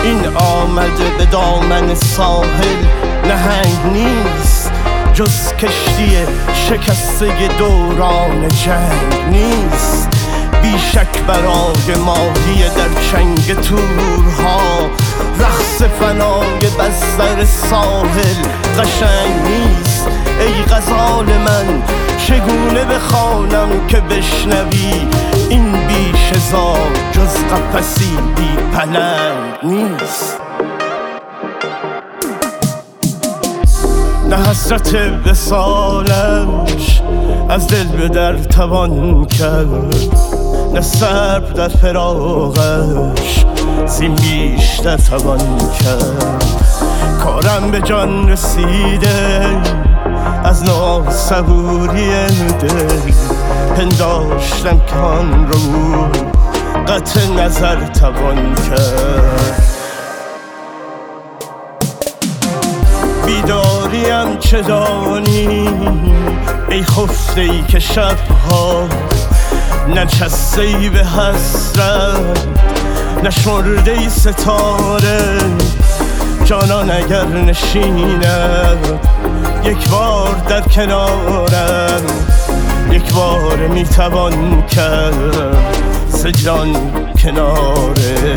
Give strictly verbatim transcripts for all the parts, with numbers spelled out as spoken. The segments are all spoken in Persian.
این آمده به دامن ساحل نهنگ نیست، جز کشتی شکسته دوران جنگ نیست. بیشک برای ماهی در چنگ تورها رقص فنای بستر ساحل قشنگ نیست. ای غزال من چگونه بخوانم که بشنوی این بیش زار جز قفسی بی پلنگ نیست. نه حسرت وصالش از دل به در توان کرد، نه صبر در فراقش زین بیشتر توان کرد. کارم به جان رسیده از ناصبوری دل، پنداشتم که آن رو قطع نظر توان کرد. بیداریم چه دانی ای خفته ای که شبها ننشسته ای به حسرت، نشمرده ای ستاره. جانان اگر نشیند یک بار در کنارم، یک بار میتوان کرد ز جان کناره.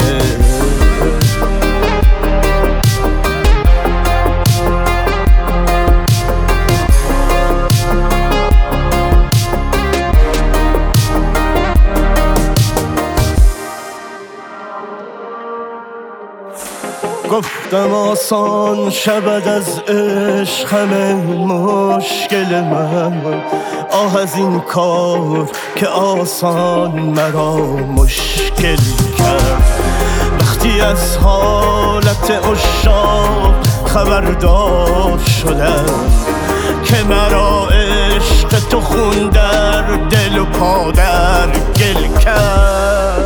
گفتم آسان شود از عشق همه مشکل من، آه از این کار که آسان مرا مشکل کرد. وقتی از حالت عشاق خبردار شدم که مرا عشق تو خون در دل و پا در گل کرد.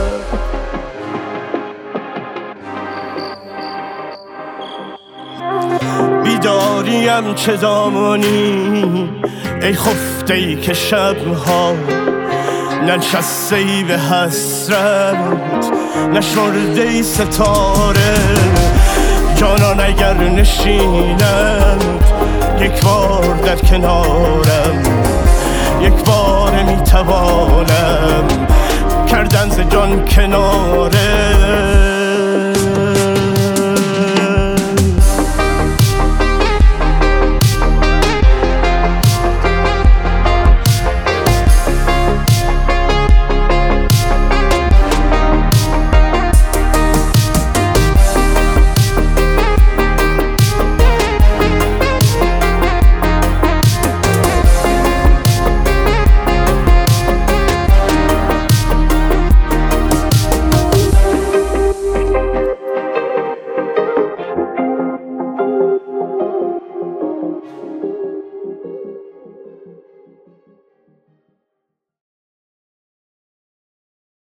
بیداریم چه زمانی ای خفته ای که شبها ننشسته ای به حسرت، نشمرده ای ستاره. جانان اگر نشینند یک بار در کنارم، یک بار میتوانم کردن ز جان کناره.